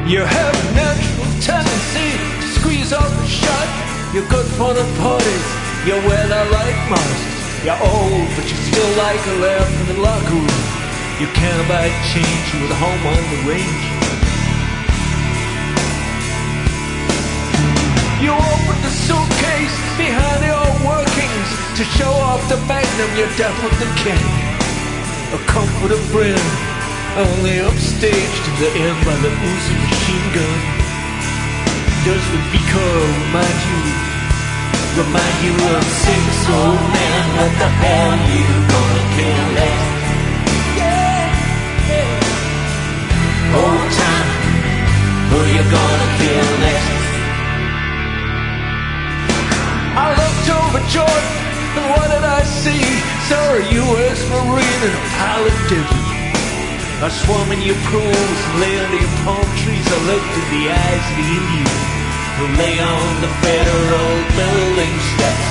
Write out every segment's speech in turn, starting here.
You have a natural tendency to squeeze off the shot. You're good for the parties, you wear that like Moses. You're old, but you still like a laugh in the locker room. You can't buy change with a home on the range. You open the suitcase behind the old workings to show off the magnum you're deaf with the king. A comforter friend, only upstaged in the air by the Uzi machine gun. Does the recoil remind you of six old men? What the hell you gonna kill next? Old time, who you gonna kill next? I looked over Jordan, and what did I see? Saw a U.S. Marine and a pilot desert. I swam in your pools and lay under your palm trees. I looked in the eyes of the Indian who lay on the federal building steps.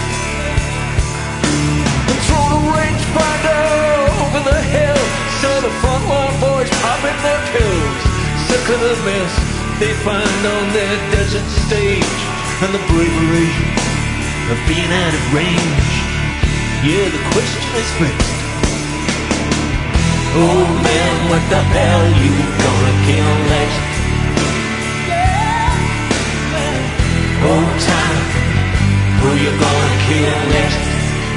And through the rangefinder over the hill, saw the frontline boys popping their pills. Sick of the mess they find on their desert stage, and the bravery of being out of range. Yeah, the question is fixed. Oh man, what the hell you gonna kill next? Oh time, who you gonna kill next?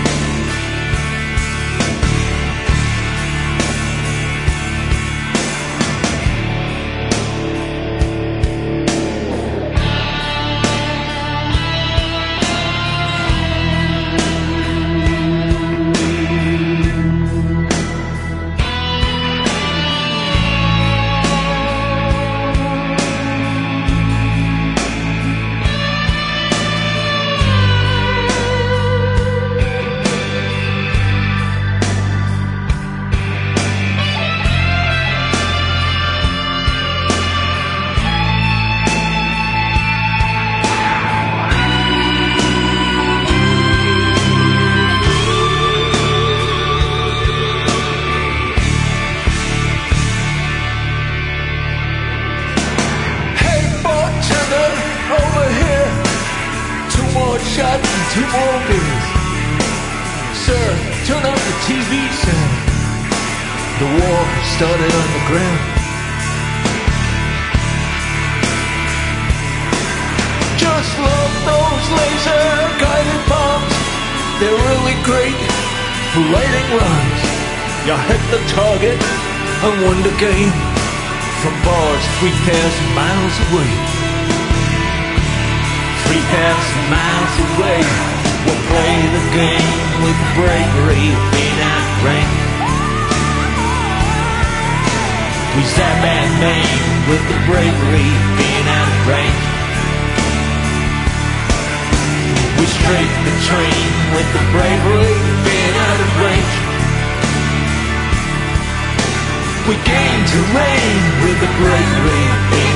Shots and 2 more beers. Sir, turn off the TV sound. The war started on the ground. Just love those laser guided bombs. They're really great for writing rhymes. You hit the target and won the game from bars 3,000 miles away. 3,000 miles away, we'll play the game with bravery of being outranked. We zap at Maine with the bravery of being outranked. We strafe the train with the bravery of being out of range. We gain terrain with the bravery of being